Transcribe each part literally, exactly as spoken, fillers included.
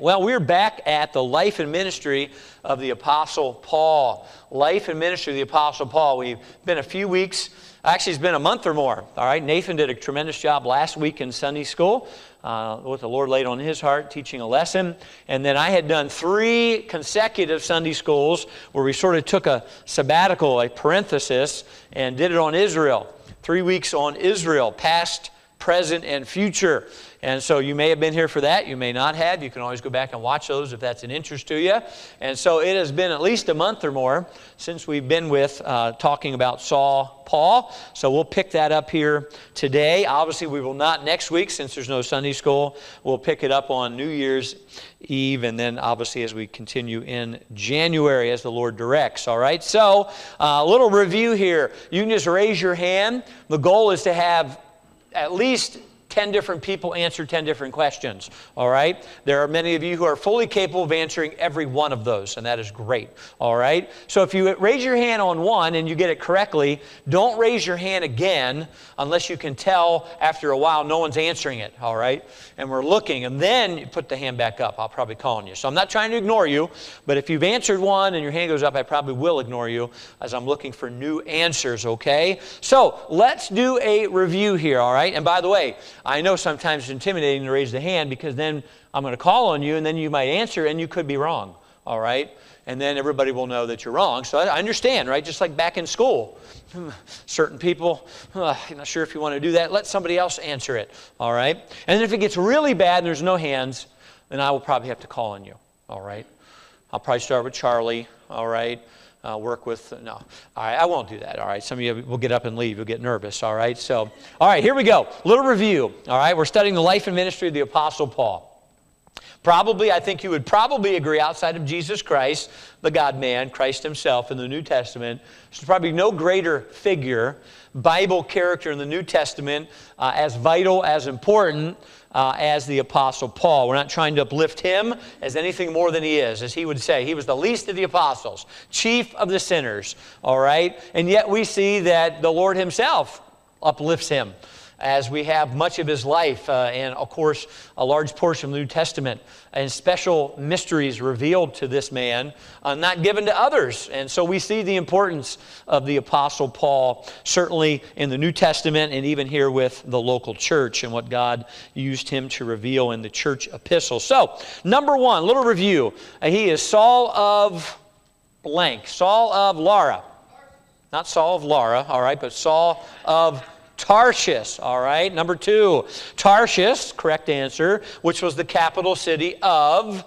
Well, we're back at the life and ministry of the Apostle Paul. Life and ministry of the Apostle Paul. We've been a few weeks, actually it's been a month or more. All right, Nathan did a tremendous job last week in Sunday school. Uh, what the Lord laid on his heart, teaching a lesson. And then I had done three consecutive Sunday schools where we sort of took a sabbatical, a parenthesis, and did it on Israel. Three weeks on Israel, past, present, and future. And so you may have been here for that. You may not have. You can always go back and watch those if that's an interest to you. And so it has been at least a month or more since we've been with uh, talking about Saul, Paul. So we'll pick that up here today. Obviously, we will not next week since there's no Sunday school. We'll pick it up on New Year's Eve, and then obviously as we continue in January as the Lord directs. All right. So uh, a little review here. You can just raise your hand. The goal is to have at least ten different people answer ten different questions, all right? There are many of you who are fully capable of answering every one of those, and that is great, all right? So if you raise your hand on one and you get it correctly, don't raise your hand again unless you can tell after a while no one's answering it, all right? And we're looking, and then you put the hand back up. I'll probably call on you. So I'm not trying to ignore you, but if you've answered one and your hand goes up, I probably will ignore you as I'm looking for new answers, okay? So let's do a review here, all right? And by the way, I know sometimes it's intimidating to raise the hand because then I'm going to call on you and then you might answer and you could be wrong, all right? And then everybody will know that you're wrong. So I understand, right? Just like back in school. Certain people, uh, I'm not sure if you want to do that. Let somebody else answer it, all right? And then if it gets really bad and there's no hands, then I will probably have to call on you, all right? I'll probably start with Charlie, all right? Uh, work with, no, all right, I won't do that, all right? Some of you will get up and leave, you'll get nervous, all right? So, all right, here we go, little review, all right? We're studying the life and ministry of the Apostle Paul. Probably, I think you would probably agree, outside of Jesus Christ, the God-man, Christ himself in the New Testament, there's probably no greater figure, Bible character in the New Testament, uh, as vital, as important, Uh, as the Apostle Paul. We're not trying to uplift him as anything more than he is. As he would say, he was the least of the apostles, chief of the sinners, all right? And yet we see that the Lord himself uplifts him as we have much of his life uh, and, of course, a large portion of the New Testament and special mysteries revealed to this man, uh, not given to others. And so we see the importance of the Apostle Paul, certainly in the New Testament and even here with the local church and what God used him to reveal in the church epistle. So, number one, little review. Uh, he is Saul of blank. Saul of Lara. Not Saul of Lara, all right, but Saul of Tarshish, all right. Number two, Tarshish, correct answer, which was the capital city of?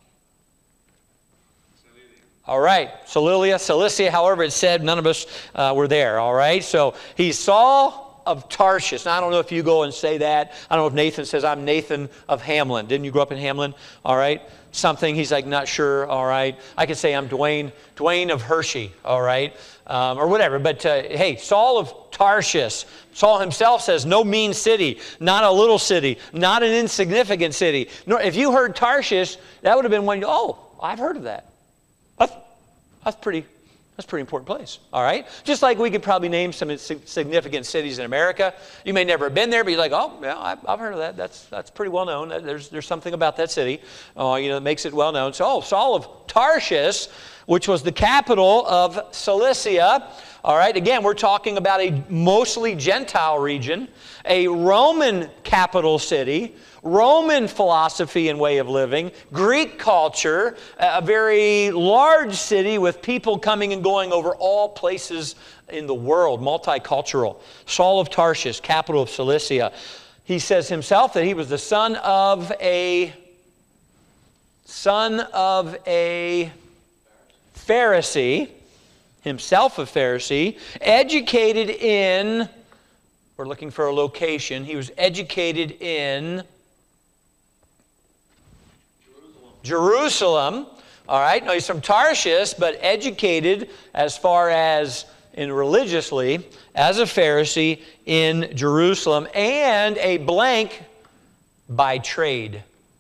All right, Cilicia, Cilicia, however it's said, none of us uh, were there, all right. So he's Saul of Tarshish. Now, I don't know if you go and say that. I don't know if Nathan says, I'm Nathan of Hamlin. Didn't you grow up in Hamlin? All right. Something, he's like, not sure, all right. I could say I'm Dwayne, Dwayne of Hershey, all right, um, or whatever. But uh, hey, Saul of Tarshish. Saul himself says, no mean city, not a little city, not an insignificant city. Nor, if you heard Tarshish, that would have been one, oh, I've heard of that. That's, that's pretty That's a pretty important place, all right? Just like we could probably name some significant cities in America. You may never have been there, but you're like, oh, yeah, I've, I've heard of that. That's that's pretty well known. There's, there's something about that city, uh, you know, that makes it well known. So, oh, Saul of Tarshish, which was the capital of Cilicia. All right, again, we're talking about a mostly Gentile region, a Roman capital city, Roman philosophy and way of living, Greek culture, a very large city with people coming and going over all places in the world, multicultural. Saul of Tarshish, capital of Cilicia. He says himself that he was the son of a son of a Pharisee, himself a Pharisee, educated in, we're looking for a location, he was educated in Jerusalem. All right, no, he's from Tarshish, but educated as far as in religiously as a Pharisee in Jerusalem, and a blank by trade.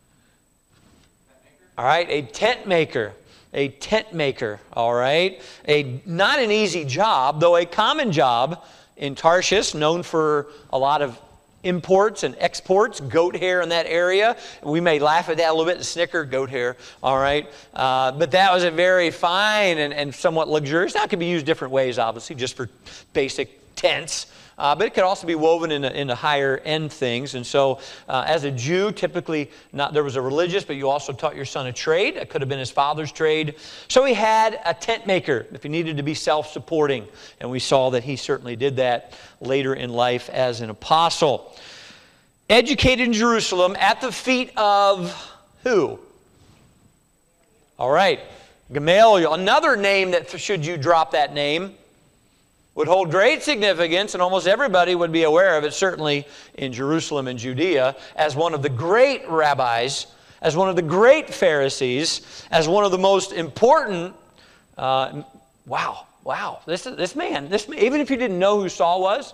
All right, a tent maker. A tent maker, all right? A not an easy job, though a common job in Tarshish, known for a lot of imports and exports, goat hair in that area. We may laugh at that a little bit and snicker, goat hair, all right? Uh, but that was a very fine and, and somewhat luxurious. Now, it can be used different ways, obviously, just for basic tents. Uh, but it could also be woven into, into higher end things. And so uh, as a Jew, typically not, there was a religious, but you also taught your son a trade. It could have been his father's trade. So he had a tent maker if he needed to be self-supporting. And we saw that he certainly did that later in life as an apostle. Educated in Jerusalem at the feet of who? All right, Gamaliel. Another name that, should you drop that name, would hold great significance, and almost everybody would be aware of it, certainly in Jerusalem and Judea, as one of the great rabbis, as one of the great Pharisees, as one of the most important. Uh, wow, wow! This this man, this even if you didn't know who Saul was,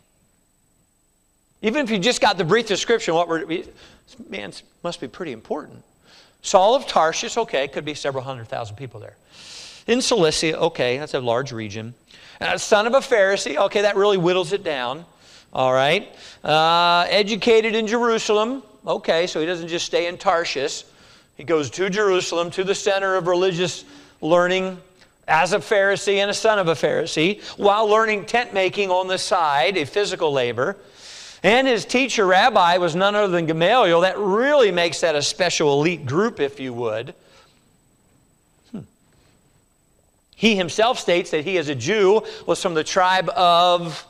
even if you just got the brief description, what were this man must be pretty important. Saul of Tarshish, okay, could be several hundred thousand people there. In Cilicia, okay, that's a large region. Uh, son of a Pharisee, okay, that really whittles it down. All right. Uh, educated in Jerusalem, okay, so he doesn't just stay in Tarshish. He goes to Jerusalem, to the center of religious learning as a Pharisee and a son of a Pharisee, while learning tent making on the side, a physical labor. And his teacher, rabbi, was none other than Gamaliel. That really makes that a special elite group, if you would. He himself states that he, as a Jew, was from the tribe of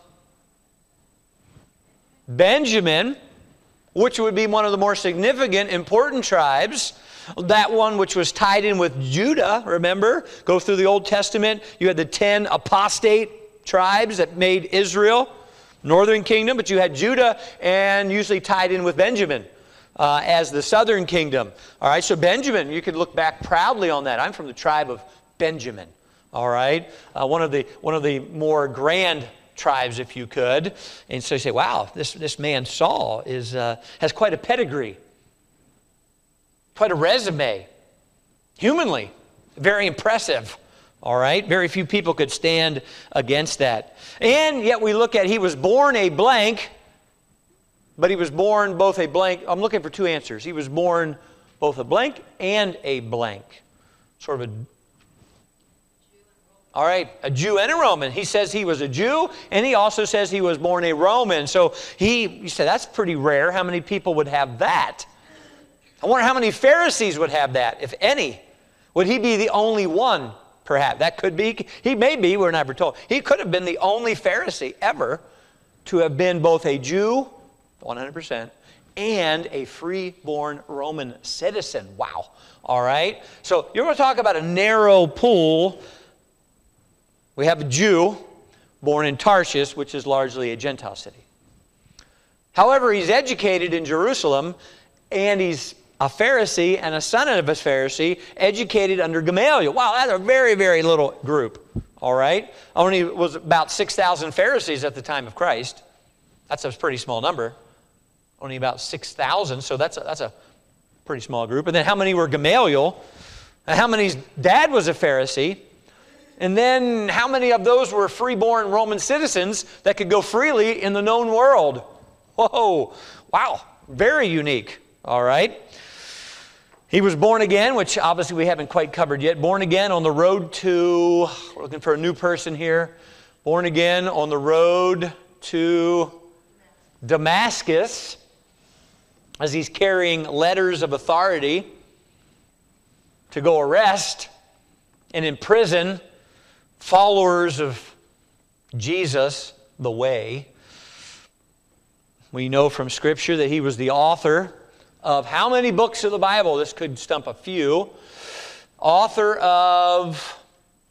Benjamin, which would be one of the more significant, important tribes. That one which was tied in with Judah, remember? Go through the Old Testament. You had the ten apostate tribes that made Israel, northern kingdom, but you had Judah and usually tied in with Benjamin uh, as the southern kingdom. All right, so Benjamin, you could look back proudly on that. I'm from the tribe of Benjamin. All right, uh, one of the one of the more grand tribes, if you could, and so you say, "Wow, this this man Saul is uh, has quite a pedigree, quite a resume, humanly, very impressive." All right, very few people could stand against that, and yet we look at he was born a blank, but he was born both a blank. I'm looking for two answers. He was born both a blank and a blank, sort of a. All right, a Jew and a Roman. He says he was a Jew, and he also says he was born a Roman. So he, you say, that's pretty rare. How many people would have that? I wonder how many Pharisees would have that, if any. Would he be the only one, perhaps? That could be. He may be, we're never told. He could have been the only Pharisee ever to have been both a Jew, one hundred percent, and a free-born Roman citizen. Wow. All right? So you're going to talk about a narrow pool. We have a Jew born in Tarshish, which is largely a Gentile city. However, he's educated in Jerusalem, and he's a Pharisee and a son of a Pharisee, educated under Gamaliel. Wow, that's a very, very little group. All right? Only was about six thousand Pharisees at the time of Christ. That's a pretty small number. Only about six thousand, so that's a, that's a pretty small group. And then how many were Gamaliel? And how many's dad was a Pharisee? And then how many of those were free-born Roman citizens that could go freely in the known world? Whoa, wow, very unique, all right? He was born again, which obviously we haven't quite covered yet. Born again on the road to, we're looking for a new person here. Born again on the road to Damascus as he's carrying letters of authority to go arrest and imprison followers of Jesus, the way. We know from Scripture that he was the author of how many books of the Bible? This could stump a few. Author of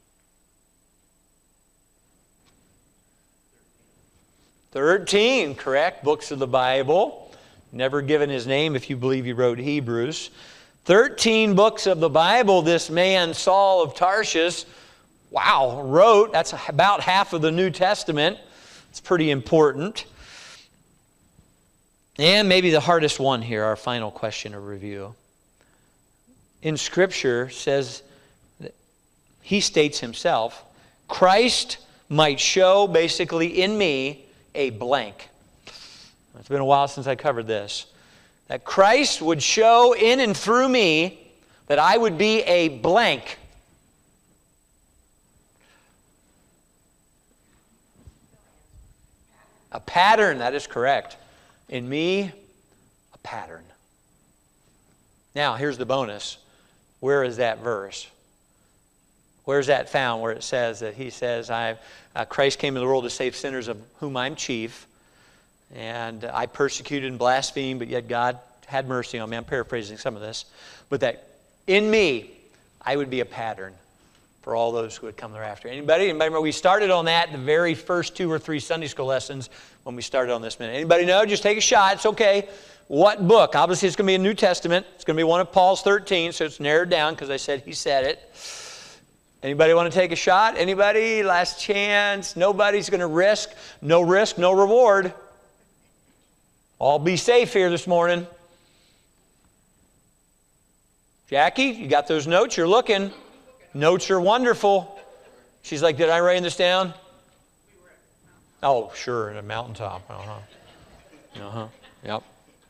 thirteen, correct, books of the Bible. Never given his name if you believe he wrote Hebrews. thirteen books of the Bible this man, Saul of Tarshish, wow, wrote. That's about half of the New Testament. It's pretty important. And maybe the hardest one here, our final question of review. In Scripture says, that he states himself, Christ might show basically in me a blank. It's been a while since I covered this. That Christ would show in and through me that I would be a blank. A pattern, that is correct. In me, a pattern. Now, here's the bonus. Where is that verse? Where's that found where it says that he says, I, uh, Christ came into the world to save sinners of whom I'm chief, and I persecuted and blasphemed, but yet God had mercy on me. I'm paraphrasing some of this. But that in me, I would be a pattern for all those who would come thereafter. Anybody? Anybody remember? We started on that the very first two or three Sunday school lessons when we started on this minute. Anybody know? Just take a shot. It's okay. What book? Obviously, it's going to be a New Testament. It's going to be one of Paul's thirteen, so it's narrowed down because I said he said it. Anybody want to take a shot? Anybody? Last chance. Nobody's going to risk. No risk, no reward. All be safe here this morning. Jackie, you got those notes? You're looking. Notes are wonderful. She's like, did I write this down? Oh, sure, in a mountaintop. Uh-huh. Uh-huh. Yep.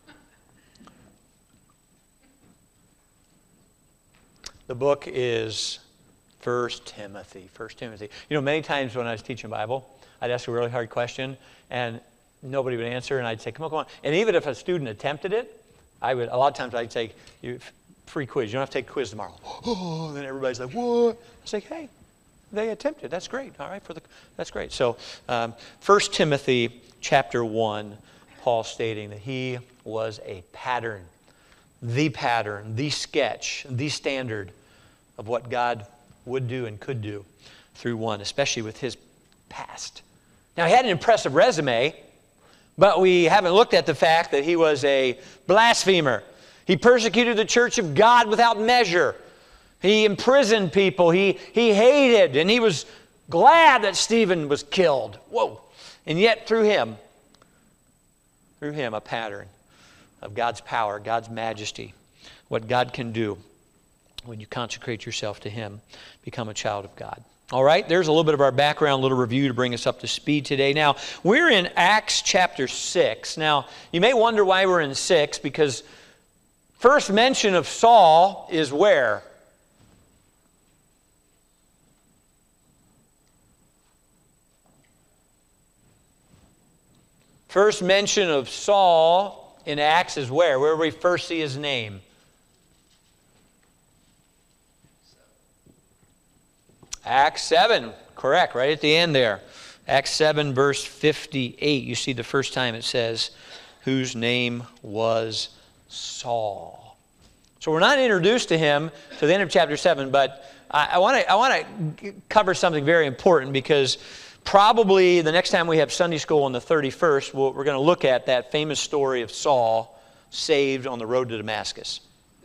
The book is First Timothy. First Timothy. You know, many times when I was teaching Bible, I'd ask a really hard question, and nobody would answer, and I'd say, come on, come on. And even if a student attempted it, I would, a lot of times I'd say, you, free quiz. You don't have to take a quiz tomorrow. Oh, and then everybody's like, what? I say, hey, they attempted. That's great. All right, for the, that's great. So, um, First Timothy chapter one, Paul stating that he was a pattern, the pattern, the sketch, the standard of what God would do and could do through one, especially with his past. Now, he had an impressive resume, but we haven't looked at the fact that he was a blasphemer. He persecuted the church of God without measure. He imprisoned people. He, he hated, and he was glad that Stephen was killed. Whoa. And yet through him, through him, a pattern of God's power, God's majesty, what God can do when you consecrate yourself to him, become a child of God. All right, there's a little bit of our background, a little review to bring us up to speed today. Now, we're in Acts chapter six. Now, you may wonder why we're in six, because first mention of Saul is where? First mention of Saul in Acts is where? Where we first see his name? Acts seven, correct, right at the end there. Acts seven, verse fifty-eight. You see the first time it says, whose name was Saul. So we're not introduced to him to the end of chapter seven, but I want to I want to cover something very important, because probably the next time we have Sunday school on the thirty-first, we're going to look at that famous story of Saul saved on the road to Damascus.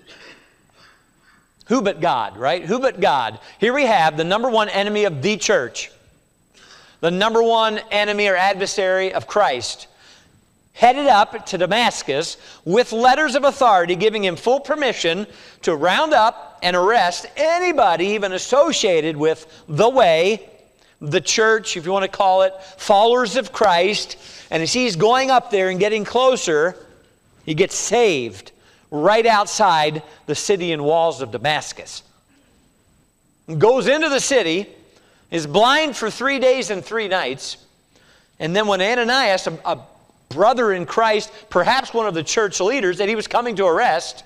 Who but God, right? Who but God? Here we have the number one enemy of the church, the number one enemy or adversary of Christ, headed up to Damascus with letters of authority giving him full permission to round up and arrest anybody even associated with the way, the church, if you want to call it, followers of Christ. And as he's going up there and getting closer, he gets saved right outside the city and walls of Damascus. Goes into the city, is blind for three days and three nights, and then when Ananias, a, a brother in Christ, perhaps one of the church leaders that he was coming to arrest,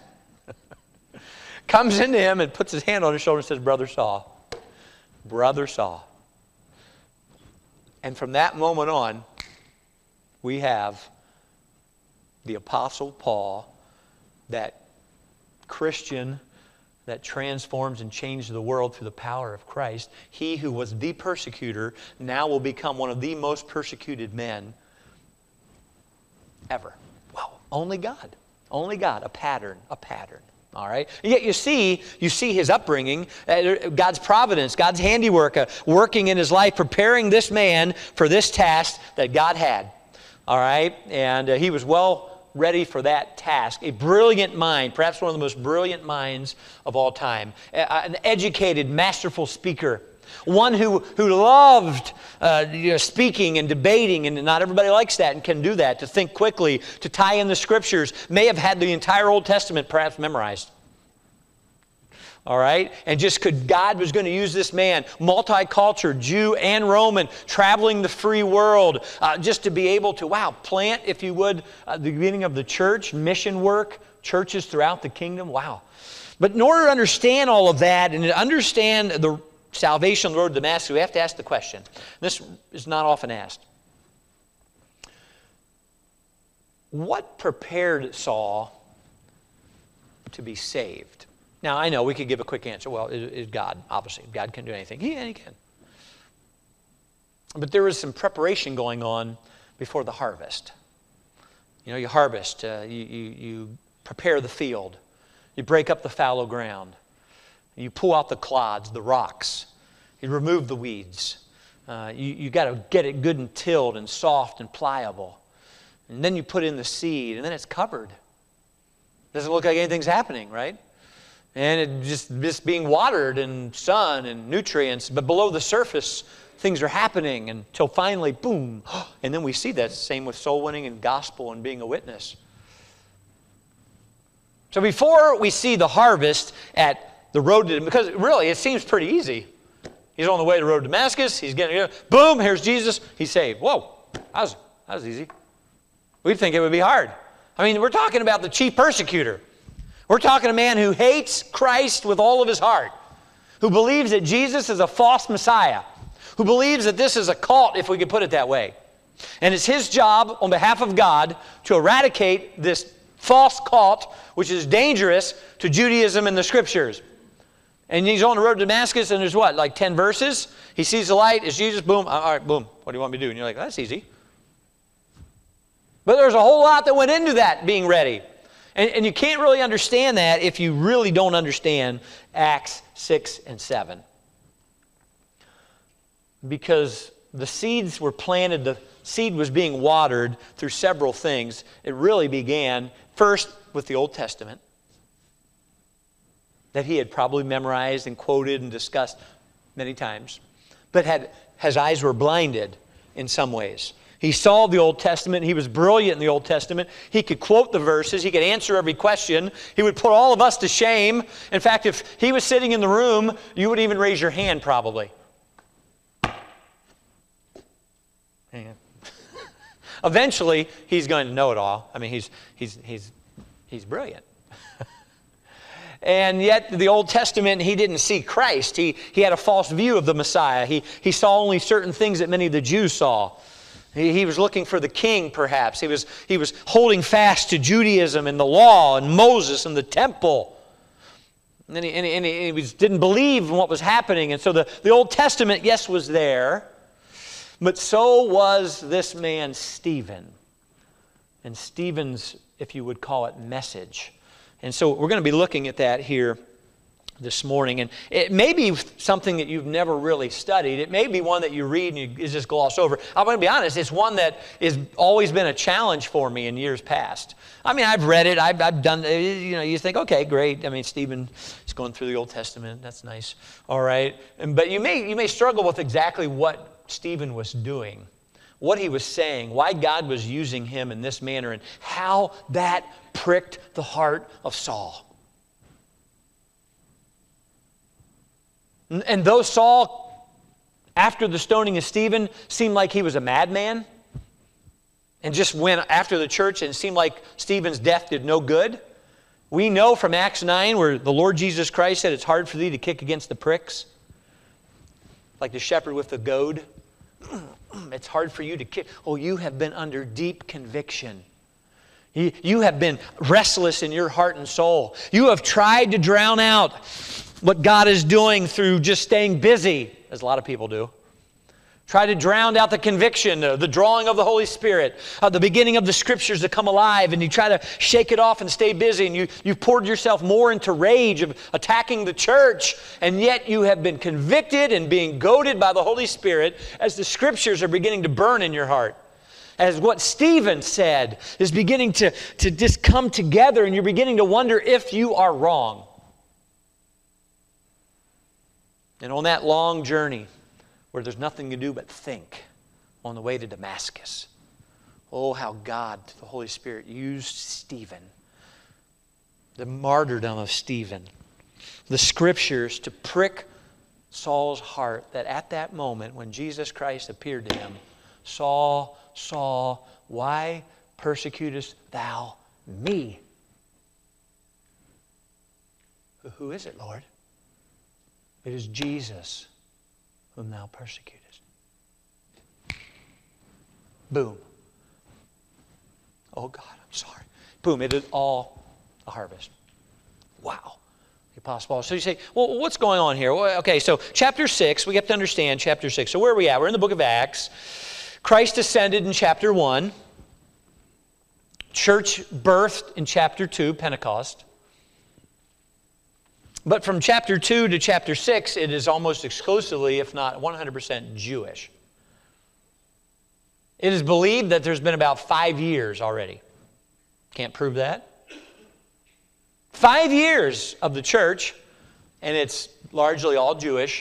comes into him and puts his hand on his shoulder and says, Brother Saul, Brother Saul. And from that moment on, we have the Apostle Paul, that Christian that transforms and changes the world through the power of Christ. He who was the persecutor now will become one of the most persecuted men ever. Wow, only God. Only God, a pattern, a pattern. All right? And yet you see, you see his upbringing, uh, God's providence, God's handiwork, uh, working in his life, preparing this man for this task that God had. All right? And uh, he was well ready for that task. A brilliant mind, perhaps one of the most brilliant minds of all time. A, an educated, masterful speaker. One who, who loved uh, you know, speaking and debating, and not everybody likes that and can do that, to think quickly, to tie in the Scriptures, may have had the entire Old Testament perhaps memorized. All right? And just could, God was going to use this man, multicultural, Jew and Roman, traveling the free world, uh, just to be able to, wow, plant, if you would, uh, the beginning of the church, mission work, churches throughout the kingdom. Wow. But in order to understand all of that and to understand the salvation on the road to Damascus, we have to ask the question. This is not often asked. What prepared Saul to be saved? Now, I know we could give a quick answer. Well, it is God, obviously. God can do anything. Yeah, he can. But there was some preparation going on before the harvest. You know, you harvest, uh, you, you, you prepare the field, you break up the fallow ground, you pull out the clods, the rocks, you remove the weeds. Uh, you you got to get it good and tilled and soft and pliable. And then you put in the seed, and then it's covered. Doesn't look like anything's happening, right? And it just, just being watered and sun and nutrients, but below the surface, things are happening until finally, boom. And then we see that same with soul winning and gospel and being a witness. So before we see the harvest at the road to, because really it seems pretty easy. He's on the way to the road to Damascus. He's getting, boom, here's Jesus. He's saved. Whoa, that was, that was easy. We'd think it would be hard. I mean, we're talking about the chief persecutor. We're talking a man who hates Christ with all of his heart, who believes that Jesus is a false Messiah, who believes that this is a cult, if we could put it that way. And it's his job on behalf of God to eradicate this false cult, which is dangerous to Judaism and the Scriptures. And he's on the road to Damascus, and there's what, like ten verses? He sees the light, it's Jesus, boom, all right, boom, what do you want me to do? And you're like, that's easy. But there's a whole lot that went into that being ready. And, and you can't really understand that if you really don't understand Acts six and seven. Because the seeds were planted, the seed was being watered through several things. It really began first with the Old Testament that he had probably memorized and quoted and discussed many times, but had his eyes were blinded in some ways. He saw the Old Testament. He was brilliant in the Old Testament. He could quote the verses. He could answer every question. He would put all of us to shame. In fact, if he was sitting in the room, you wouldn't even raise your hand probably. Eventually, he's going to know it all. I mean, he's, he's, he's, he's brilliant. And yet, the Old Testament, he didn't see Christ. He, he had a false view of the Messiah. He, he saw only certain things that many of the Jews saw. He, he was looking for the king, perhaps. He was, he was holding fast to Judaism and the law and Moses and the temple. And he, and he, and he was, didn't believe in what was happening. And so the, the Old Testament, yes, was there. But so was this man, Stephen. And Stephen's, if you would call it, message. And so we're going to be looking at that here this morning. And it may be something that you've never really studied. It may be one that you read and you just gloss over. I'm going to be honest, it's one that has always been a challenge for me in years past. I mean, I've read it. I've, I've done, you know, you think, okay, great. I mean, Stephen is going through the Old Testament. That's nice. All right. And, but you may, you may struggle with exactly what Stephen was doing, what he was saying, why God was using him in this manner, and how that pricked the heart of Saul. And though Saul, after the stoning of Stephen, seemed like he was a madman, and just went after the church and seemed like Stephen's death did no good, we know from Acts nine where the Lord Jesus Christ said it's hard for thee to kick against the pricks, like the shepherd with the goad. It's hard for you to kick. Oh, you have been under deep conviction. You, you have been restless in your heart and soul. You have tried to drown out what God is doing through just staying busy, as a lot of people do. Try to drown out the conviction, uh, the drawing of the Holy Spirit, uh, the beginning of the Scriptures to come alive, and you try to shake it off and stay busy, and you, you've poured yourself more into rage of attacking the church, and yet you have been convicted and being goaded by the Holy Spirit as the Scriptures are beginning to burn in your heart. As what Stephen said is beginning to, to just come together, and you're beginning to wonder if you are wrong. And on that long journey where there's nothing to do but think on the way to Damascus, oh, how God, the Holy Spirit, used Stephen, the martyrdom of Stephen, the Scriptures to prick Saul's heart, that at that moment when Jesus Christ appeared to him, Saul, Saul, why persecutest thou me? Who is it, Lord? It is Jesus whom thou persecutest. Boom. Oh God, I'm sorry. Boom, it is all a harvest. Wow. The Apostle Paul. So you say, well, what's going on here? Well, okay, so chapter six, we have to understand chapter six. So where are we at? We're in the book of Acts. Christ ascended in chapter one. Church birthed in chapter two, Pentecost. But from chapter two to chapter six, it is almost exclusively, if not one hundred percent, Jewish. It is believed that there's been about five years already. Can't prove that. Five years of the church, and it's largely all Jewish.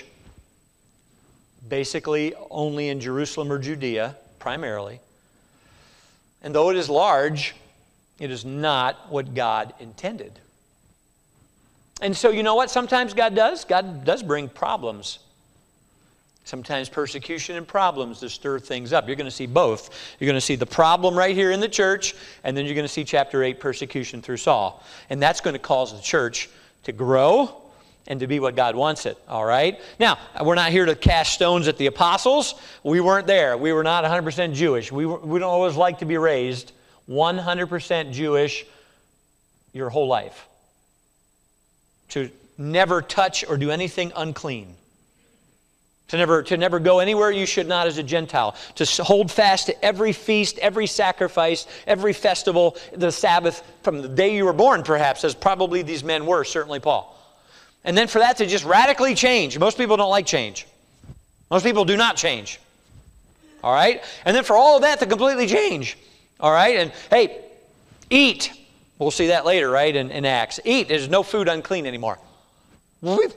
Basically only in Jerusalem or Judea, primarily. And though it is large, it is not what God intended. And so you know what sometimes God does? God does bring problems. Sometimes persecution and problems to stir things up. You're going to see both. You're going to see the problem right here in the church, and then you're going to see chapter eight, persecution through Saul. And that's going to cause the church to grow and to be what God wants it, all right? Now, we're not here to cast stones at the apostles. We weren't there. We were not one hundred percent Jewish. We, were, we don't always like to be raised one hundred percent Jewish your whole life. To never touch or do anything unclean. To never, to never go anywhere you should not as a Gentile. To hold fast to every feast, every sacrifice, every festival, the Sabbath, from the day you were born, perhaps, as probably these men were, certainly Paul. And then for that to just radically change. Most people don't like change. Most people do not change. All right? And then for all of that to completely change. All right? And hey, eat. We'll see that later, right, in, in Acts. Eat. There's no food unclean anymore. We've,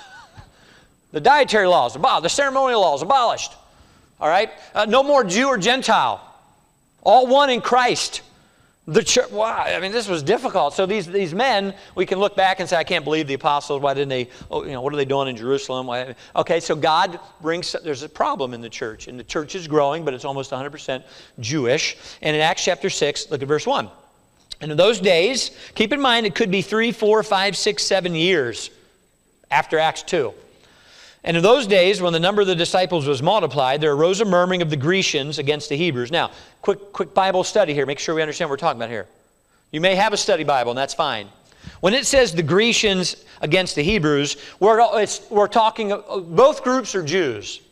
the dietary laws, the ceremonial laws, abolished. All right? Uh, no more Jew or Gentile. All one in Christ. The church, wow, I mean, this was difficult. So these, these men, we can look back and say, I can't believe the apostles. Why didn't they, oh, you know, what are they doing in Jerusalem? Why? Okay, so God brings, there's a problem in the church. And the church is growing, but it's almost one hundred percent Jewish. And in Acts chapter six, look at verse one. And in those days, keep in mind, it could be three, four, five, six, seven years after Acts two. And in those days, when the number of the disciples was multiplied, there arose a murmuring of the Grecians against the Hebrews. Now, quick, quick Bible study here. Make sure we understand what we're talking about here. You may have a study Bible, and that's fine. When it says the Grecians against the Hebrews, we're, it's, we're talking, both groups are Jews.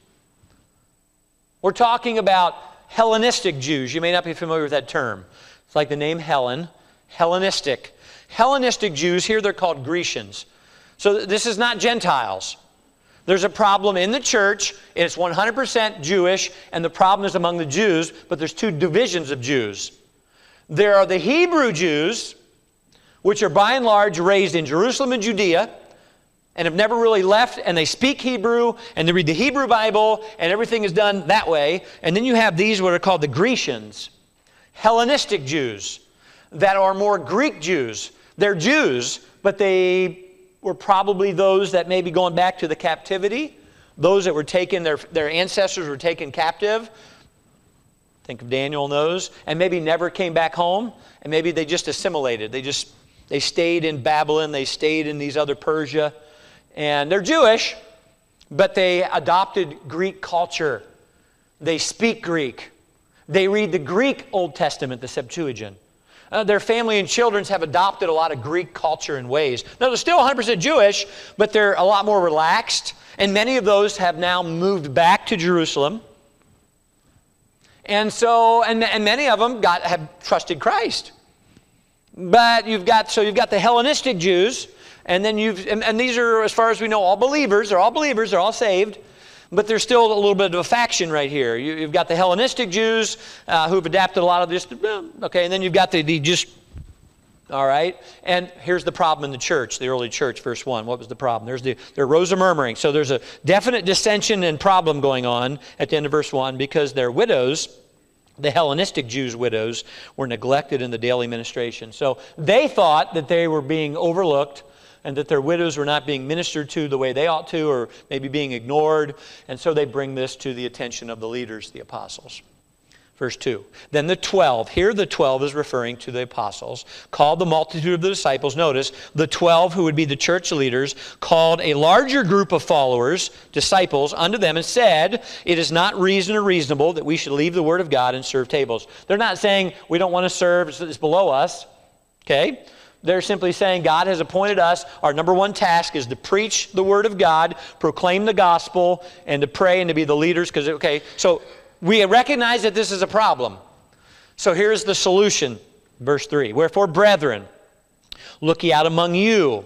We're talking about Hellenistic Jews. You may not be familiar with that term. It's like the name Helen. Hellenistic. Hellenistic Jews, here they're called Grecians. So this is not Gentiles. There's a problem in the church, and it's one hundred percent Jewish, and the problem is among the Jews, but there's two divisions of Jews. There are the Hebrew Jews, which are by and large raised in Jerusalem and Judea, and have never really left, and they speak Hebrew, and they read the Hebrew Bible, and everything is done that way. And then you have these what are called the Grecians, Hellenistic Jews, that are more Greek Jews. They're Jews, but they were probably those that may be going back to the captivity, those that were taken, their, their ancestors were taken captive. Think of Daniel and those, and maybe never came back home, and maybe they just assimilated. They just, they stayed in Babylon, they stayed in these other Persia, and they're Jewish, but they adopted Greek culture. They speak Greek. They read the Greek Old Testament, the Septuagint. Uh, their family and children have adopted a lot of Greek culture and ways. Now, they're still one hundred percent Jewish, but they're a lot more relaxed. And many of those have now moved back to Jerusalem. And so, and, and many of them got, have trusted Christ. But you've got, so you've got the Hellenistic Jews, and then you've, and, and these are, as far as we know, all believers. They're all believers. They're all saved. But there's still a little bit of a faction right here. You, you've got the Hellenistic Jews uh, who've adapted a lot of this. Okay, and then you've got the, the just All right? And here's the problem in the church, the early church, verse one. What was the problem? There's the, there arose a murmuring. So there's a definite dissension and problem going on at the end of verse one because their widows, the Hellenistic Jews' widows, were neglected in the daily ministration. So they thought that they were being overlooked and that their widows were not being ministered to the way they ought to, or maybe being ignored. And so they bring this to the attention of the leaders, the apostles. Verse two, then the twelve, here the twelve is referring to the apostles, called the multitude of the disciples. Notice, the twelve who would be the church leaders called a larger group of followers, disciples, unto them and said, it is not reason or reasonable that we should leave the word of God and serve tables. They're not saying we don't want to serve, it's below us, okay? They're simply saying God has appointed us. Our number one task is to preach the word of God, proclaim the gospel, and to pray and to be the leaders. Because, okay, so we recognize that this is a problem. So here's the solution. Verse three, wherefore, brethren, look ye out among you.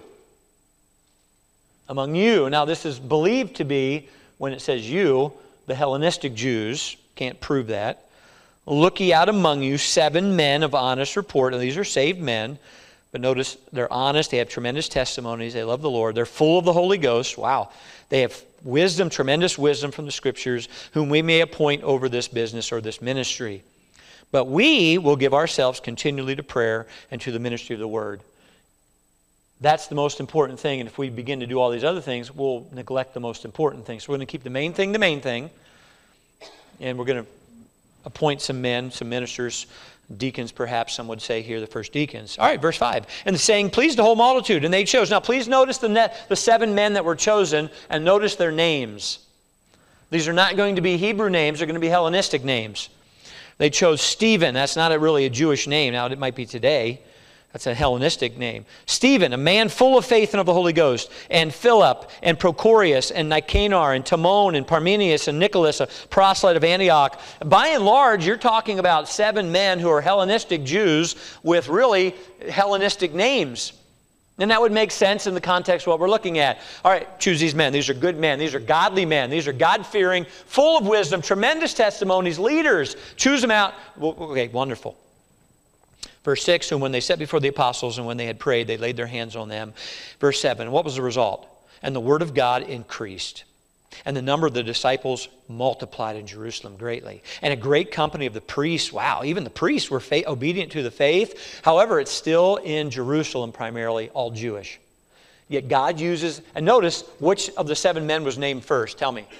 Among you. Now this is believed to be, when it says you, the Hellenistic Jews. Can't prove that. Look ye out among you seven men of honest report. And these are saved men. But notice, they're honest, they have tremendous testimonies, they love the Lord, they're full of the Holy Ghost. Wow. They have wisdom, tremendous wisdom from the Scriptures, whom we may appoint over this business or this ministry. But we will give ourselves continually to prayer and to the ministry of the Word. That's the most important thing, and if we begin to do all these other things, we'll neglect the most important things. So we're going to keep the main thing the main thing, and we're going to appoint some men, some ministers, deacons perhaps, some would say here, the first deacons. All right, verse five. And the saying pleased the whole multitude, and they chose. Now please notice the, net, the seven men that were chosen, and notice their names. These are not going to be Hebrew names, they're going to be Hellenistic names. They chose Stephen. That's not a, really a Jewish name. Now it might be today. That's a Hellenistic name. Stephen, a man full of faith and of the Holy Ghost, and Philip, and Prochorus, and Nicanor, and Timon, and Parmenius, and Nicholas, a proselyte of Antioch. By and large, you're talking about seven men who are Hellenistic Jews with really Hellenistic names. And that would make sense in the context of what we're looking at. All right, choose these men. These are good men. These are godly men. These are God-fearing, full of wisdom, tremendous testimonies, leaders. Choose them out. Okay, wonderful. Verse six, and when they sat before the apostles and when they had prayed, they laid their hands on them. Verse seven, what was the result? And the word of God increased. And the number of the disciples multiplied in Jerusalem greatly. And a great company of the priests, wow, even the priests were fa- obedient to the faith. However, it's still in Jerusalem primarily, all Jewish. Yet God uses, and notice, which of the seven men was named first? Tell me.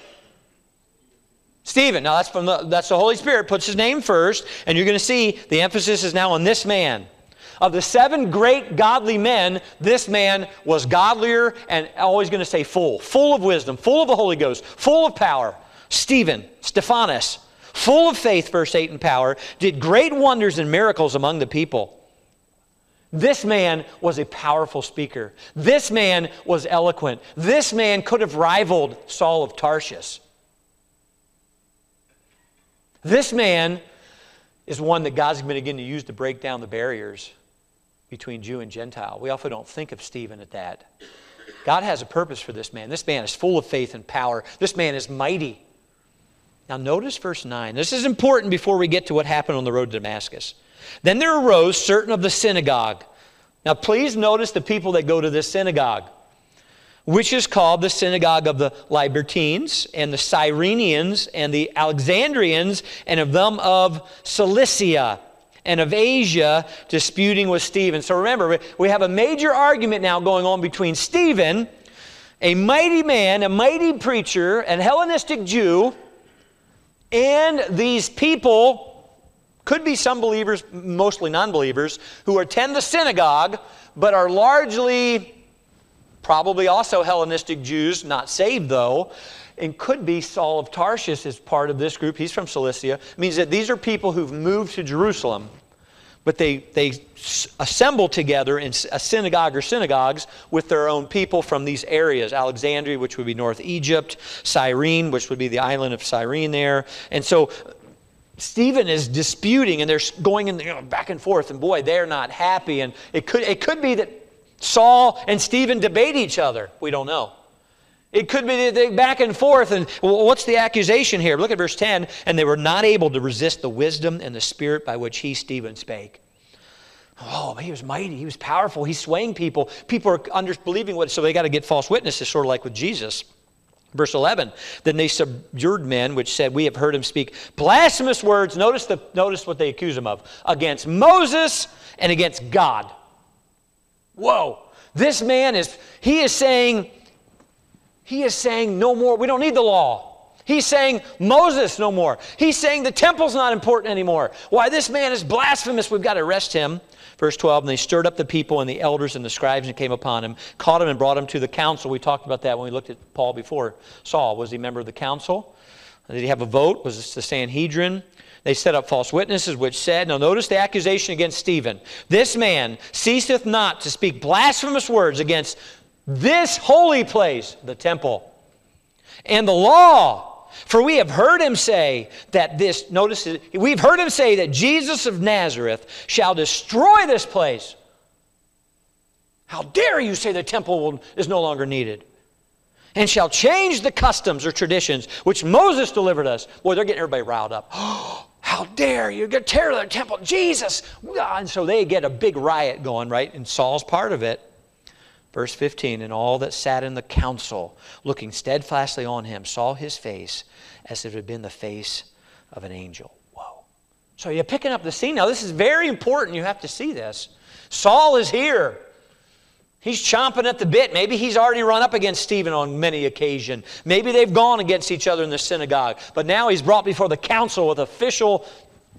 Stephen. Now that's from the, that's the Holy Spirit puts his name first, and you're going to see the emphasis is now on this man. Of the seven great godly men, this man was godlier and always going to say full, full of wisdom, full of the Holy Ghost, full of power. Stephen, Stephanus, full of faith, verse eight, and power, did great wonders and miracles among the people. This man was a powerful speaker. This man was eloquent. This man could have rivaled Saul of Tarsus. This man is one that God's going to begin to use to break down the barriers between Jew and Gentile. We often don't think of Stephen at that. God has a purpose for this man. This man is full of faith and power. This man is mighty. Now notice verse nine. This is important before we get to what happened on the road to Damascus. Then there arose certain of the synagogue. Now please notice the people that go to this synagogue, which is called the synagogue of the Libertines, and the Cyrenians, and the Alexandrians, and of them of Cilicia, and of Asia, disputing with Stephen. So remember, we have a major argument now going on between Stephen, a mighty man, a mighty preacher, an Hellenistic Jew, and these people, could be some believers, mostly non-believers, who attend the synagogue, but are largely probably also Hellenistic Jews, not saved though, and could be Saul of Tarsus as part of this group. He's from Cilicia. It means that these are people who've moved to Jerusalem, but they, they assemble together in a synagogue or synagogues with their own people from these areas. Alexandria, which would be North Egypt, Cyrene, which would be the island of Cyrene there. And so Stephen is disputing, and they're going in, you know, back and forth, and boy, they're not happy. And it could, it could be that Saul and Stephen debate each other. We don't know. It could be they back and forth. And well, what's the accusation here? Look at verse ten. And they were not able to resist the wisdom and the spirit by which he, Stephen, spake. Oh, he was mighty. He was powerful. He's swaying people. People are under, believing what, so they got to get false witnesses, sort of like with Jesus. Verse eleven, then they subjured men, which said, we have heard him speak blasphemous words. Notice, the, notice what they accuse him of. Against Moses and against God. Whoa. This man is, he is saying, he is saying no more. We don't need the law. He's saying Moses no more. He's saying the temple's not important anymore. Why, this man is blasphemous. We've got to arrest him. Verse twelve, and they stirred up the people and the elders and the scribes and came upon him, caught him and brought him to the council. We talked about that when we looked at Paul before. Saul, was he a member of the council? Did he have a vote? Was this the Sanhedrin? They set up false witnesses, which said, now notice the accusation against Stephen. This man ceaseth not to speak blasphemous words against this holy place, the temple, and the law. For we have heard him say that this, notice, we've heard him say that Jesus of Nazareth shall destroy this place. How dare you say the temple will, is no longer needed? And shall change the customs or traditions which Moses delivered us. Boy, they're getting everybody riled up. Oh, how dare you get tear the temple, Jesus. And so they get a big riot going, right? And Saul's part of it. Verse fifteen, and all that sat in the council, looking steadfastly on him, saw his face as if it had been the face of an angel. Whoa. So you're picking up the scene. Now this is very important. You have to see this. Saul is here. He's chomping at the bit. Maybe he's already run up against Stephen on many occasions. Maybe they've gone against each other in the synagogue. But now he's brought before the council with official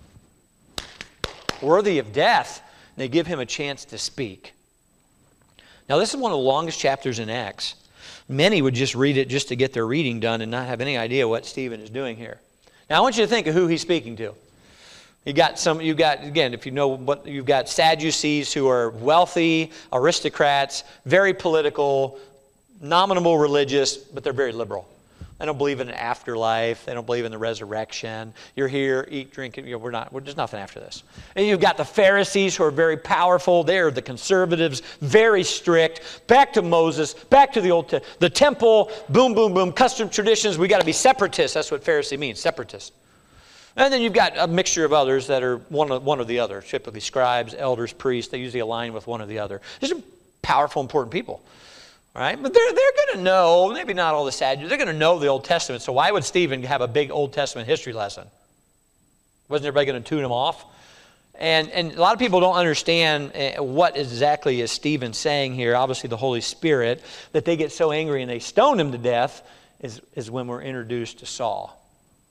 worthy of death. And they give him a chance to speak. Now, this is one of the longest chapters in Acts. Many would just read it just to get their reading done and not have any idea what Stephen is doing here. Now, I want you to think of who he's speaking to. You got some, you got, again, if you know what, you've got Sadducees who are wealthy, aristocrats, very political, nominal religious, but they're very liberal. They don't believe in an afterlife. They don't believe in the resurrection. You're here, eat, drink. You know, we're not. We're, there's nothing after this. And you've got the Pharisees who are very powerful. They're the conservatives, very strict. Back to Moses. Back to the old, te- the temple. Boom, boom, boom. Custom traditions. We got to be separatists. That's what Pharisee means. Separatists. And then you've got a mixture of others that are one of, one or the other. Typically scribes, elders, priests. They usually align with one or the other. These are powerful, important people. Right? But they're, they're going to know, maybe not all the Sadducees, they're going to know the Old Testament. So why would Stephen have a big Old Testament history lesson? Wasn't everybody going to tune him off? And, and a lot of people don't understand what exactly is Stephen saying here. Obviously the Holy Spirit, that they get so angry and they stone him to death is, is when we're introduced to Saul.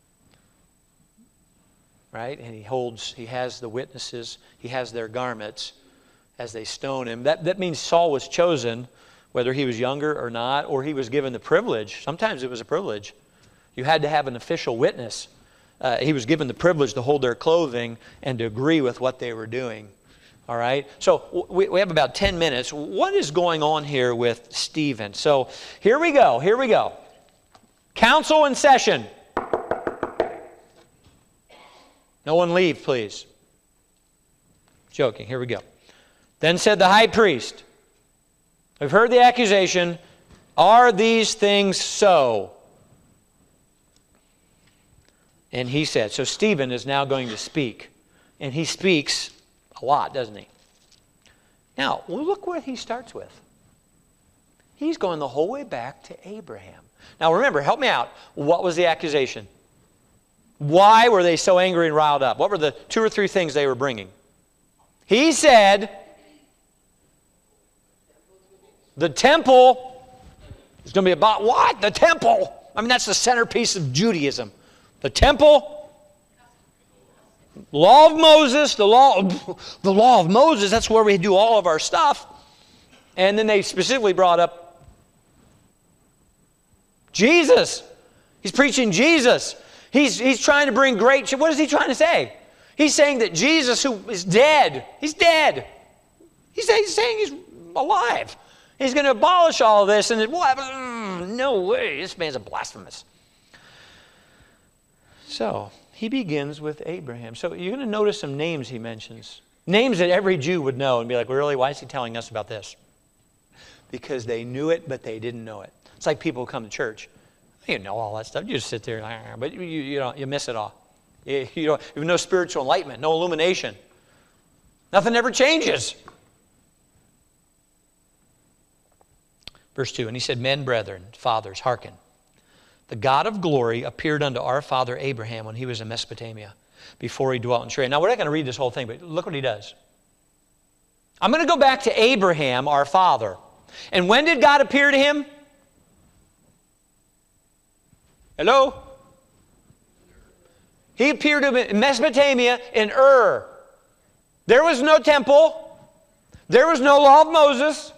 Right? And he holds, he has the witnesses, he has their garments as they stone him. That, that means Saul was chosen, whether he was younger or not, or he was given the privilege. Sometimes it was a privilege. You had to have an official witness. Uh, he was given the privilege to hold their clothing and to agree with what they were doing. All right? So we, we have about ten minutes. What is going on here with Stephen? So here we go. Here we go. Council in session. No one leave, please. Joking. Here we go. Then said the high priest, we've heard the accusation. Are these things so? And he said, so Stephen is now going to speak. And he speaks a lot, doesn't he? Now, look what he starts with. He's going the whole way back to Abraham. Now remember, help me out. What was the accusation? Why were they so angry and riled up? What were the two or three things they were bringing? He said, the temple is going to be about what? The temple. I mean, that's the centerpiece of Judaism. The temple, law of Moses, the law, the law of Moses, that's where we do all of our stuff. And then they specifically brought up Jesus. He's preaching Jesus. He's, he's trying to bring great, what is he trying to say? He's saying that Jesus, who is dead, he's dead. He's, he's saying he's alive. He's going to abolish all of this. And it, what? Mm, no way. This man's a blasphemous. So he begins with Abraham. So you're going to notice some names he mentions. Names that every Jew would know and be like, really? Why is he telling us about this? Because they knew it, but they didn't know it. It's like people who come to church. You know all that stuff. You just sit there, but you, you, don't, you miss it all. You, you, don't, you have no spiritual enlightenment, no illumination. Nothing ever changes. Verse two, and he said, men, brethren, fathers, hearken. The God of glory appeared unto our father Abraham when he was in Mesopotamia, before he dwelt in Sharon. Now, we're not going to read this whole thing, but look what he does. I'm going to go back to Abraham, our father. And when did God appear to him? Hello? He appeared to him in Mesopotamia in Ur. There was no temple. There was no law of Moses.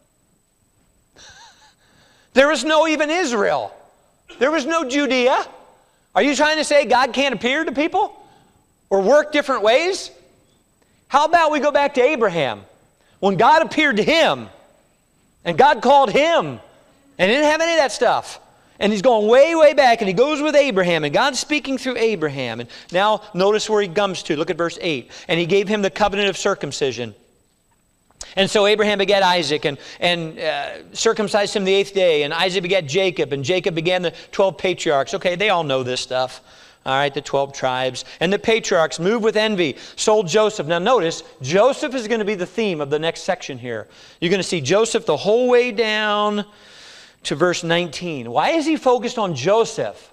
There was no even Israel. There was no Judea. Are you trying to say God can't appear to people? Or work different ways? How about we go back to Abraham? When God appeared to him, and God called him, and he didn't have any of that stuff. And he's going way, way back, and he goes with Abraham, and God's speaking through Abraham. And now notice where he comes to. Look at verse eight. And he gave him the covenant of circumcision. And so Abraham begat Isaac, and, and uh, circumcised him the eighth day. And Isaac begat Jacob, and Jacob began the twelve patriarchs. Okay, they all know this stuff. All right, the twelve tribes. And the patriarchs, moved with envy, sold Joseph. Now notice, Joseph is going to be the theme of the next section here. You're going to see Joseph the whole way down to verse nineteen. Why is he focused on Joseph?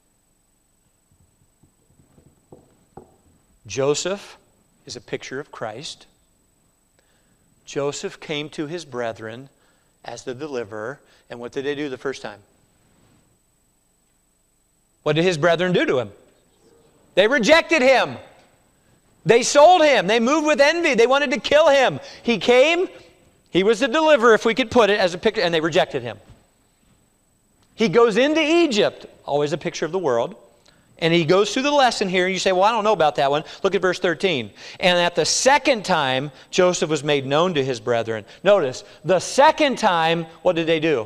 Joseph is a picture of Christ. Joseph came to his brethren as the deliverer. And what did they do the first time? What did his brethren do to him? They rejected him. They sold him. They moved with envy. They wanted to kill him. He came. He was the deliverer, if we could put it as a picture, and they rejected him. He goes into Egypt, always a picture of the world, and he goes through the lesson here, and you say, well, I don't know about that one. Look at verse thirteen. And at the second time, Joseph was made known to his brethren. Notice, the second time, what did they do?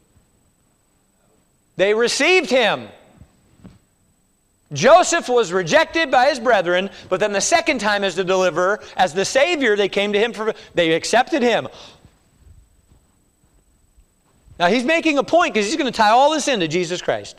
They received him. Joseph was rejected by his brethren, but then the second time as the deliverer, as the Savior, they came to him, for, they accepted him. Now he's making a point because he's going to tie all this into Jesus Christ.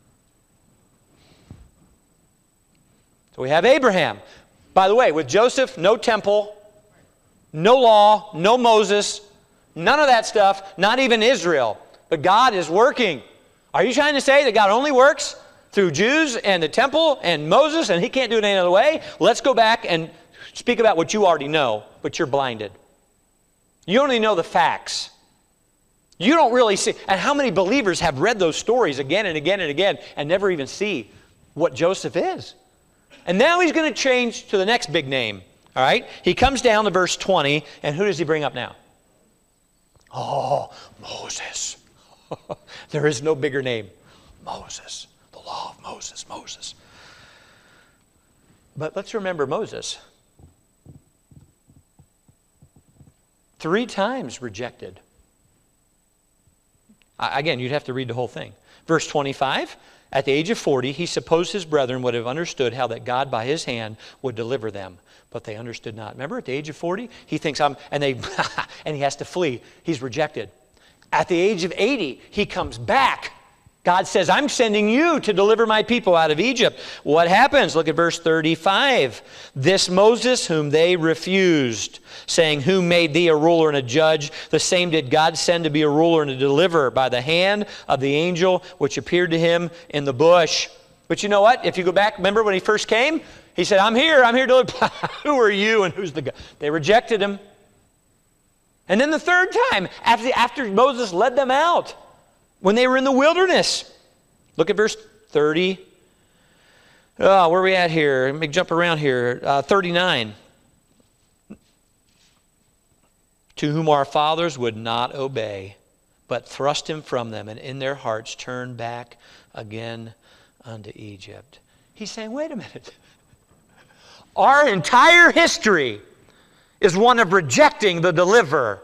So we have Abraham. By the way, with Joseph, no temple, no law, no Moses, none of that stuff, not even Israel. But God is working. Are you trying to say that God only works through Jews and the temple and Moses and he can't do it any other way? Let's go back and speak about what you already know, but you're blinded. You only know the facts. You don't really see. And how many believers have read those stories again and again and again and never even see what Joseph is? And now he's going to change to the next big name. All right? He comes down to verse twenty, and who does he bring up now? Oh, Moses. There is no bigger name. Moses. The law of Moses. Moses. But let's remember Moses. Three times rejected. Again, you'd have to read the whole thing. Verse twenty-five, at the age of forty, he supposed his brethren would have understood how that God by his hand would deliver them. But they understood not. Remember, at the age of forty, he thinks I'm, and they, and he has to flee. He's rejected. At the age of eighty, he comes back. God says, I'm sending you to deliver my people out of Egypt. What happens? Look at verse thirty-five. This Moses whom they refused, saying, who made thee a ruler and a judge? The same did God send to be a ruler and a deliverer by the hand of the angel which appeared to him in the bush. But you know what? If you go back, remember when he first came? He said, I'm here, I'm here to deliver. Who are you and who's the God? They rejected him. And then the third time, after, after Moses led them out, when they were in the wilderness. Look at verse thirty. Oh, where are we at here? Let me jump around here. Uh, thirty-nine. To whom our fathers would not obey, but thrust him from them, and in their hearts turned back again unto Egypt. He's saying, wait a minute. Our entire history is one of rejecting the deliverer.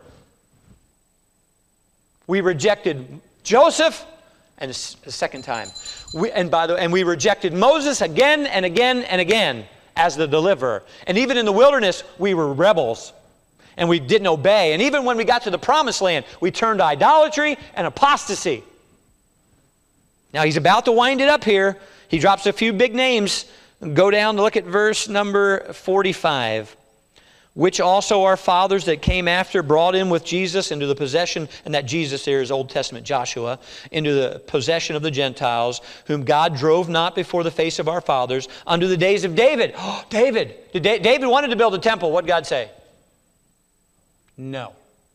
We rejected Joseph, and the second time. We, and by the and we rejected Moses again and again and again as the deliverer. And even in the wilderness, we were rebels. And we didn't obey. And even when we got to the promised land, we turned to idolatry and apostasy. Now he's about to wind it up here. He drops a few big names. Go down to look at verse number forty-five. which also our fathers that came after brought in with Jesus into the possession, and that Jesus there is Old Testament Joshua, into the possession of the Gentiles, whom God drove not before the face of our fathers, unto the days of David. Oh, David! Did Da- David wanted to build a temple. What did God say? No.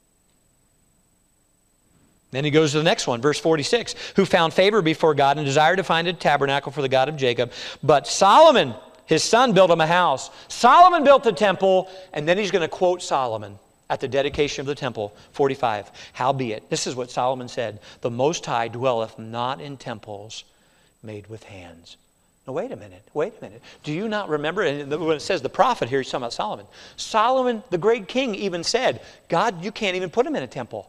Then he goes to the next one, verse forty-six, who found favor before God and desired to find a tabernacle for the God of Jacob. But Solomon, his son, built him a house. Solomon built the temple, and then he's going to quote Solomon at the dedication of the temple, forty-five. Howbeit, this is what Solomon said, the Most High dwelleth not in temples made with hands. Now, wait a minute, wait a minute. Do you not remember, and when it says the prophet here, he's talking about Solomon. Solomon, the great king, even said, God, you can't even put him in a temple.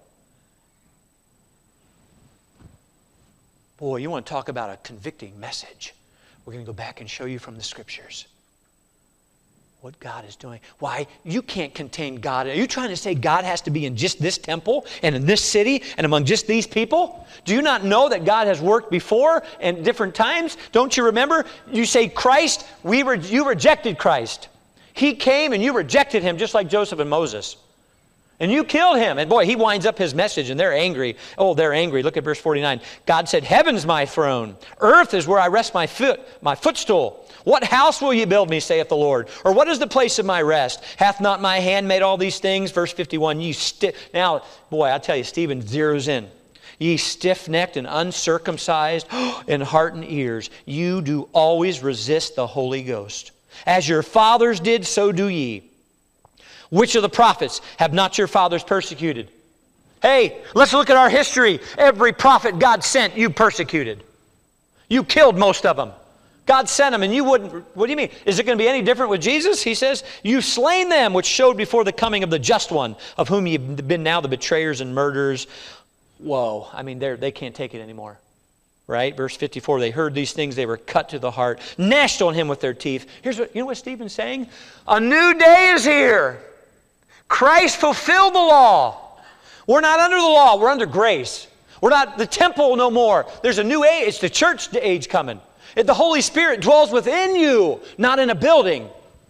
Boy, you want to talk about a convicting message. We're going to go back and show you from the Scriptures what God is doing. Why? You can't contain God. Are you trying to say God has to be in just this temple and in this city and among just these people? Do you not know that God has worked before and different times? Don't you remember? You say Christ, we re- you rejected Christ. He came and you rejected Him just like Joseph and Moses. And you killed Him. And boy, He winds up His message and they're angry. Oh, they're angry. Look at verse forty-nine. God said, heaven's my throne. Earth is where I rest my foot, my footstool. What house will ye build me, saith the Lord? Or what is the place of my rest? Hath not my hand made all these things? Verse fifty-one. Ye sti- now, boy, I tell you, Stephen zeroes in. Ye stiff-necked and uncircumcised in heart and ears, you do always resist the Holy Ghost. As your fathers did, so do ye. Which of the prophets have not your fathers persecuted? Hey, let's look at our history. Every prophet God sent, you persecuted. You killed most of them. God sent them and you wouldn't. What do you mean? Is it going to be any different with Jesus? He says, you've slain them which showed before the coming of the just one, of whom you've been now the betrayers and murderers. Whoa, I mean, they they can't take it anymore. Right? Verse fifty-four, they heard these things, they were cut to the heart, gnashed on Him with their teeth. Here's what, you know what Stephen's saying? A new day is here. Christ fulfilled the law. We're not under the law, we're under grace. We're not the temple no more. There's a new age, it's the church age coming. The Holy Spirit dwells within you, not in a building.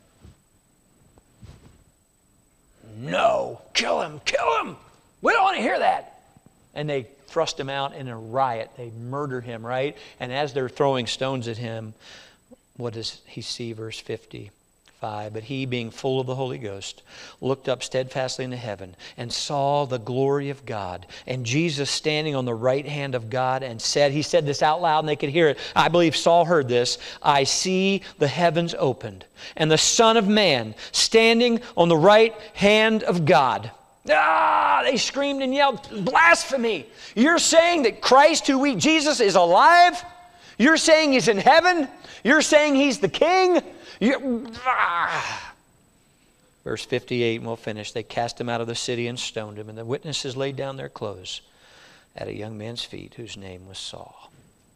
No, kill him, kill him. We don't want to hear that. And they thrust him out in a riot. They murder him, right? And as they're throwing stones at him, what does he see? Verse fifty. But he, being full of the Holy Ghost, looked up steadfastly into heaven and saw the glory of God and Jesus standing on the right hand of God, and said, he said this out loud and they could hear it. I believe Saul heard this. I see the heavens opened and the Son of Man standing on the right hand of God. Ah, they screamed and yelled, blasphemy. You're saying that Christ, who we, Jesus, is alive? You're saying He's in heaven? You're saying He's the King? You, ah. Verse fifty-eight, and we'll finish. They cast Him out of the city and stoned Him, and the witnesses laid down their clothes at a young man's feet, whose name was Saul.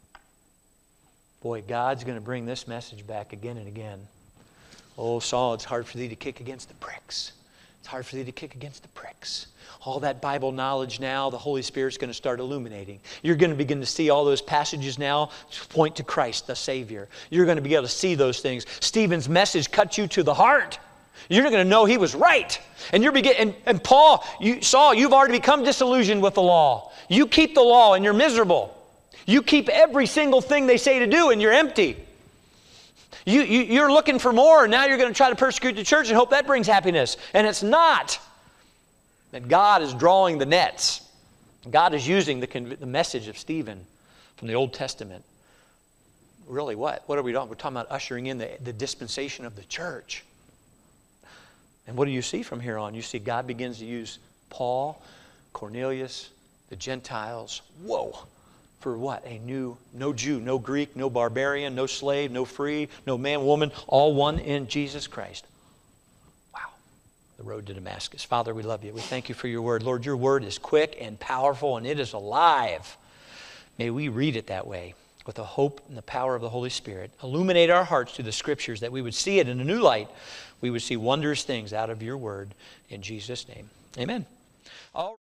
Boy, God's going to bring this message back again and again. Oh, Saul, it's hard for thee to kick against the pricks. It's hard for thee to kick against the pricks. All that Bible knowledge now, the Holy Spirit's going to start illuminating. You're going to begin to see all those passages now point to Christ, the Savior. You're going to be able to see those things. Stephen's message cut you to the heart. You're going to know he was right. And you're begin and, and Paul, you Saul, you've already become disillusioned with the law. You keep the law and you're miserable. You keep every single thing they say to do and you're empty. You, you, you're looking for more, and now you're going to try to persecute the church and hope that brings happiness. And it's not. And God is drawing the nets. God is using the, the message of Stephen from the Old Testament. Really, what? What are we doing? We're talking about ushering in the, the dispensation of the church. And what do you see from here on? You see God begins to use Paul, Cornelius, the Gentiles. Whoa. For what? A new, no Jew, no Greek, no barbarian, no slave, no free, no man, woman, all one in Jesus Christ. Wow. The road to Damascus. Father, we love you. We thank you for your word. Lord, your word is quick and powerful and it is alive. May we read it that way with the hope and the power of the Holy Spirit. Illuminate our hearts to the Scriptures that we would see it in a new light. We would see wondrous things out of your word. In Jesus' name, amen. All